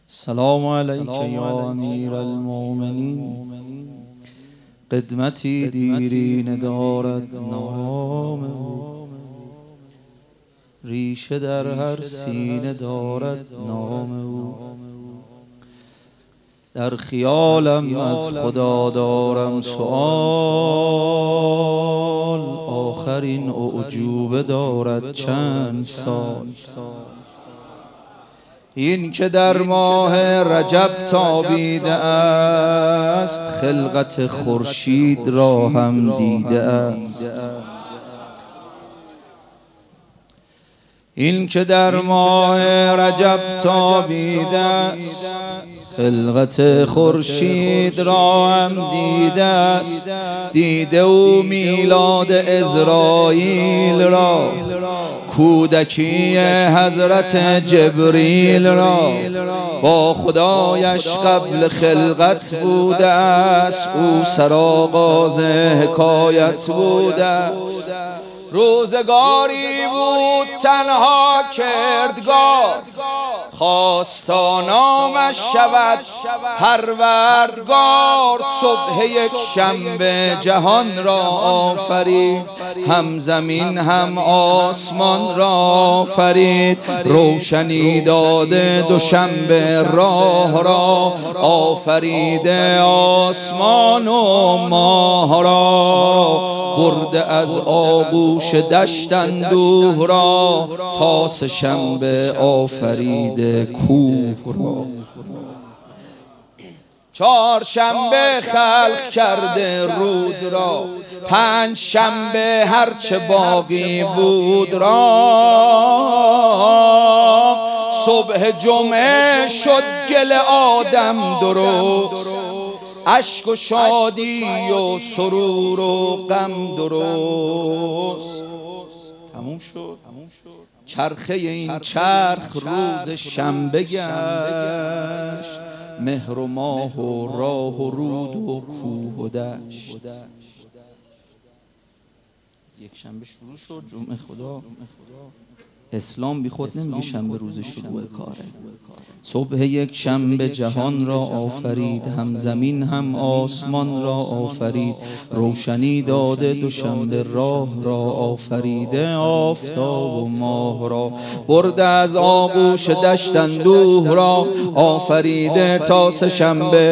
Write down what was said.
سلام علیک یا امیر المؤمنین. قدمتی دیرینه دارد نام او، ریشه در هر سینه دارد نام او. در خیالم از خدا دارم سؤال، آخرین اعجوبه دارد چند سال. این که در ماه رجب تابیده است، خلقت خورشید را هم دیده است. این که در ماه رجب تابیده است، خلقت خورشید را هم دیده است. دیده او میلاد عزراییل را، کودکی حضرت جبریل را. با خدایش قبل خلقت بوده است، او سرآغاز حکایت بوده است. روزگاری بود تنها کردگار، خواستا نامش شود پروردگار. صبح یک شنبه جهان را آفرید، هم زمین هم آسمان را آفرید. روشنی داده دوشنبه راه را، آفریده آسمان و ماه را. برده از آغوش دشت اندوه را، تا سه شنبه آفریده کوه را. چهار شنبه خلق کرده رود را، پنج شنبه هرچه باقی بود را. صبح جمعه شد گل آدم درست، اشک و شادی و سرور و غم درست. تموم شد چرخه این چرخ روز شنبه گشت، مهر و ماه و راه و رود و کوه و دشت. یک شنبه شروع شد جمعه خدا. اسلام بی خود نمیگه شنبه روز شروع کاره. صبح یک شنبه جهان را آفرید، هم زمین هم آسمان را آفرید. روشنی داده دوشنبه راه را، آفریده آفتاب و ماه را. برده از آغوش دشت اندوه را، آفریده تا سه شنبه